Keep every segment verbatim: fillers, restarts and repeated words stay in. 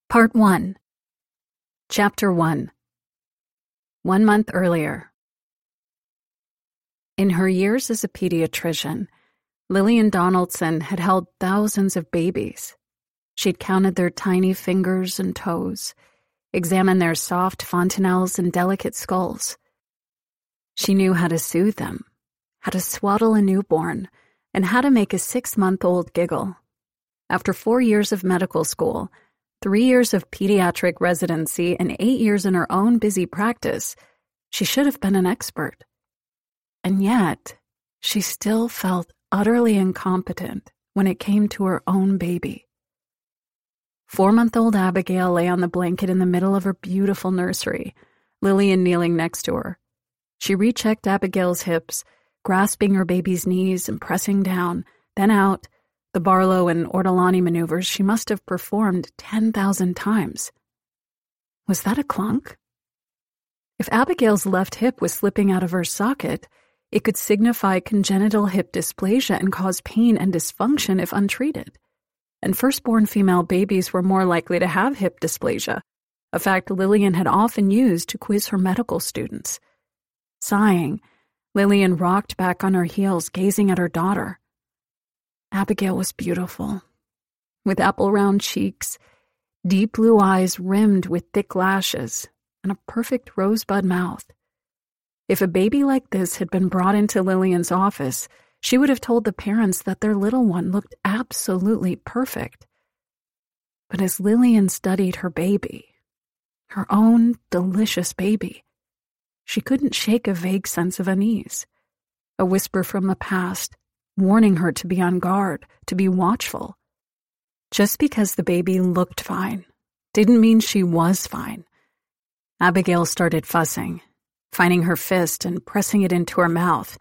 Part one. Chapter one. One month earlier. In her years as a pediatrician, Lillian Donaldson had held thousands of babies. She'd counted their tiny fingers and toes, examined their soft fontanelles and delicate skulls. She knew how to soothe them, how to swaddle a newborn, and how to make a six-month-old giggle. After four years of medical school, three years of pediatric residency, and eight years in her own busy practice, she should have been an expert. And yet, she still felt utterly incompetent when it came to her own baby. Four-month-old Abigail lay on the blanket in the middle of her beautiful nursery, Lillian kneeling next to her. She rechecked Abigail's hips, grasping her baby's knees and pressing down, then out, the Barlow and Ortolani maneuvers she must have performed ten thousand times. Was that a clunk? If Abigail's left hip was slipping out of her socket, it could signify congenital hip dysplasia and cause pain and dysfunction if untreated. And firstborn female babies were more likely to have hip dysplasia, a fact Lillian had often used to quiz her medical students. Sighing, Lillian rocked back on her heels, gazing at her daughter. Abigail was beautiful, with apple-round cheeks, deep blue eyes rimmed with thick lashes, and a perfect rosebud mouth. If a baby like this had been brought into Lillian's office, she would have told the parents that their little one looked absolutely perfect. But as Lillian studied her baby, her own delicious baby, she couldn't shake a vague sense of unease, a whisper from the past, warning her to be on guard, to be watchful. Just because the baby looked fine didn't mean she was fine. Abigail started fussing, finding her fist and pressing it into her mouth.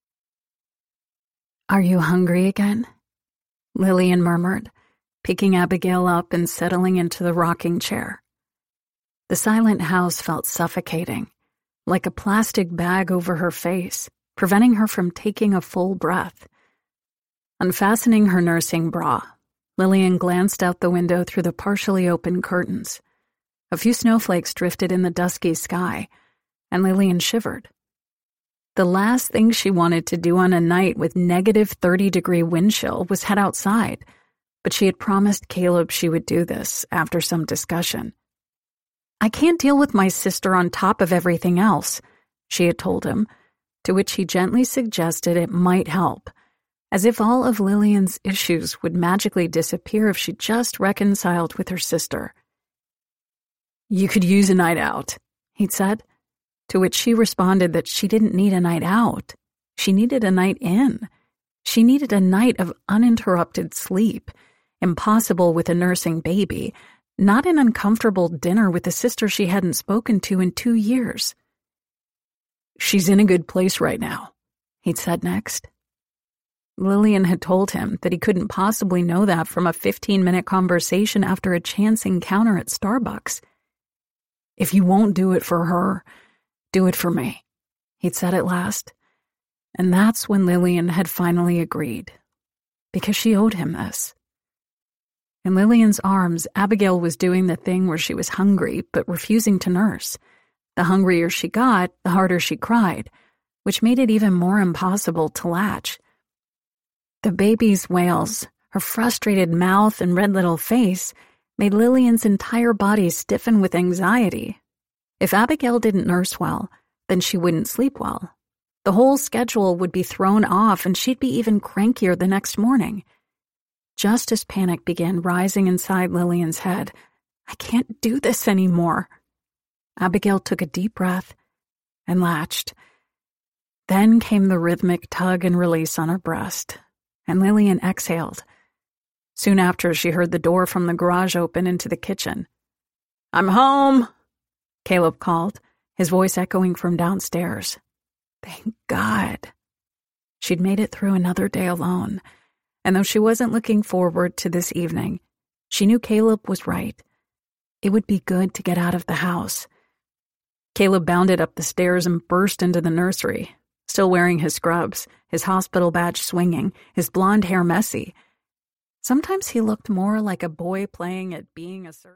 "Are you hungry again?" Lillian murmured, picking Abigail up and settling into the rocking chair. The silent house felt suffocating, like a plastic bag over her face, preventing her from taking a full breath. Unfastening her nursing bra, Lillian glanced out the window through the partially open curtains. A few snowflakes drifted in the dusky sky, and Lillian shivered. The last thing she wanted to do on a night with negative thirty-degree wind chill was head outside, but she had promised Caleb she would do this after some discussion. "I can't deal with my sister on top of everything else," she had told him, to which he gently suggested it might help, as if all of Lillian's issues would magically disappear if she just reconciled with her sister. "You could use a night out," he'd said, to which she responded that she didn't need a night out. She needed a night in. She needed a night of uninterrupted sleep, impossible with a nursing baby, not an uncomfortable dinner with a sister she hadn't spoken to in two years. "She's in a good place right now," he'd said next. Lillian had told him that he couldn't possibly know that from a fifteen-minute conversation after a chance encounter at Starbucks. "If you won't do it for her, do it for me," he'd said at last. And that's when Lillian had finally agreed, because she owed him this. In Lillian's arms, Abigail was doing the thing where she was hungry but refusing to nurse. The hungrier she got, the harder she cried, which made it even more impossible to latch. The baby's wails, her frustrated mouth and red little face, made Lillian's entire body stiffen with anxiety. If Abigail didn't nurse well, then she wouldn't sleep well. The whole schedule would be thrown off and she'd be even crankier the next morning. Just as panic began rising inside Lillian's head, "I can't do this anymore," Abigail took a deep breath and latched. Then came the rhythmic tug and release on her breast, and Lillian exhaled. Soon after, she heard the door from the garage open into the kitchen. "I'm home," Caleb called, his voice echoing from downstairs. Thank God. She'd made it through another day alone, and though she wasn't looking forward to this evening, she knew Caleb was right. It would be good to get out of the house. Caleb bounded up the stairs and burst into the nursery, still wearing his scrubs, his hospital badge swinging, his blonde hair messy. Sometimes he looked more like a boy playing at being a surgeon.